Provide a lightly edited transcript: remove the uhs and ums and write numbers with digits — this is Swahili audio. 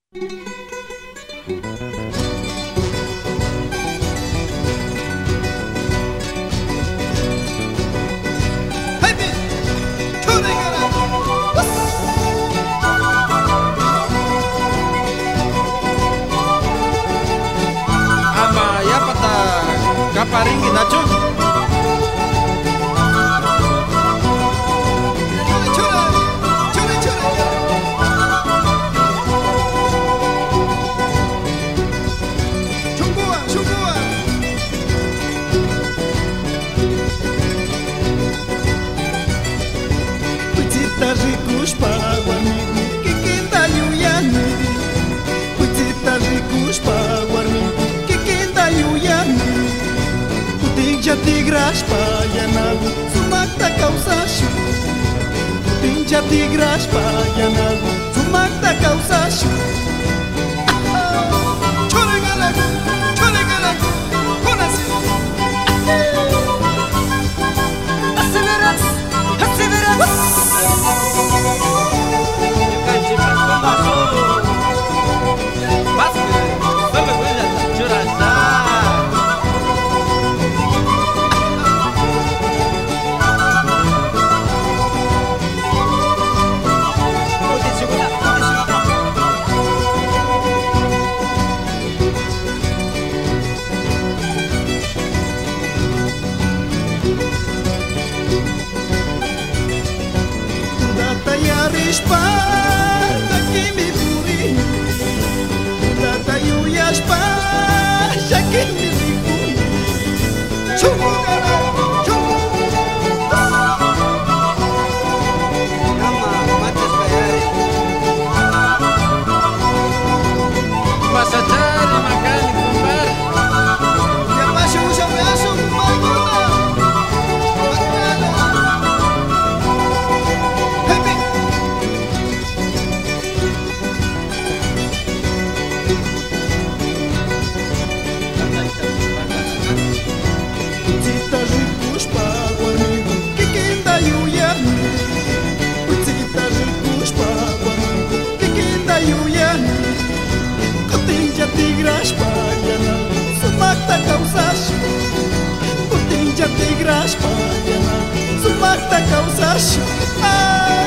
Kaparingi Nacho. Puțita jicușpa, amigu, que quintalhu yani. Puțita jicușpa, amigu, que quintalhu yani. Putinja tigraspa, yanagu, sumakta kausashu. Putinja tigraspa, yanagu, sumakta kausashu. Rispa, aqui me puri. Data yuya spa, aqui me puri. Chumu cara, chumu. Kama mates bayari. Masa cari makan di kumbar. Ya masuk sampai asuk kumbar kita. Tigraspa, yana, sumakta kausashu. Putinja tigraspa, yana, sumakta kausashu.